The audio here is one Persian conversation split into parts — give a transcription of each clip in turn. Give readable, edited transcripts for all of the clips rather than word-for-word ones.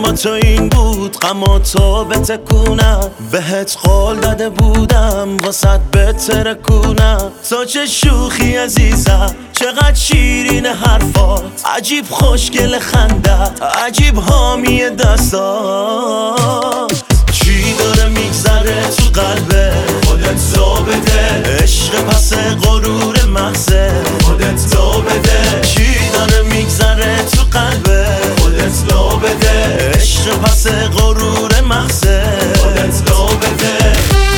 با تو این بود غم تو بتکونم، بهت قول داده بودم واسط بترکونم. تو چه شوخی عزیزم، چقدر شیرین حرفات، عجیب خوشگل خندت، عجیب حامی دستات. چی داره میگذره تو قلبه خودت تو بده، عشق پس غرور محضه خودت تو بده. چی داره میگذره تو قلبه خودت تو بده، عشق پس غرور محضه خودت تو بده.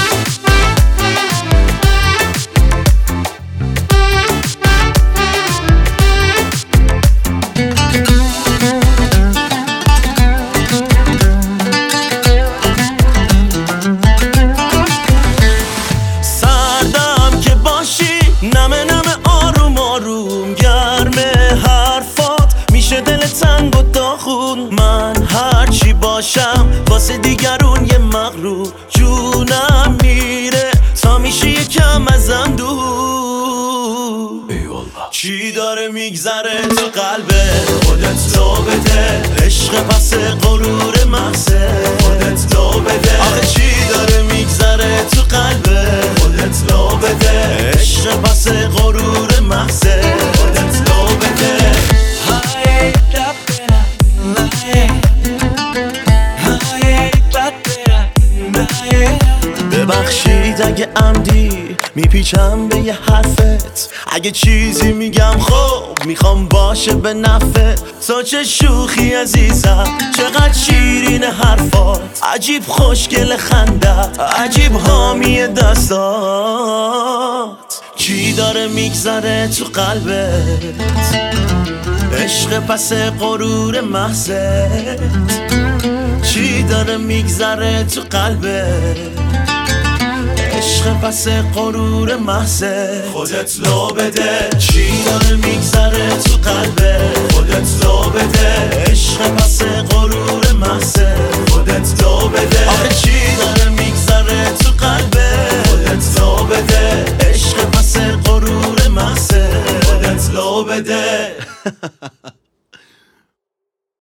نمه نمه آروم آروم گرمه حرفات، میشه دل تنگ و داغون. من هرچی باشم واسه دیگرون یه مغرور، جونم میره تا میشه یکم ازم دور. چی داره میگذره تو قلبه خودت تو بده، عشق پس غرور محضه خودت تو بده. آخه چی داره میگذره تو قلبه خودت تو بده، عشق پس غرور محضه خودت تو بده. ببخشید اگه عمدی میپیچم به یه حرفت، اگه چیزی میگم خب میخوام باشه به نفعت. تو چه شوخی عزیزم، چقدر شیرین حرفات، عجیب خوشگل خندت، عجیب حامی دستات. چی داره میگذره تو قلبت، عشق پس غرور محضت. چی داره میگذره تو قلبت، عشق پس غرور محضه خودت لو بده. چی داره میگذره تو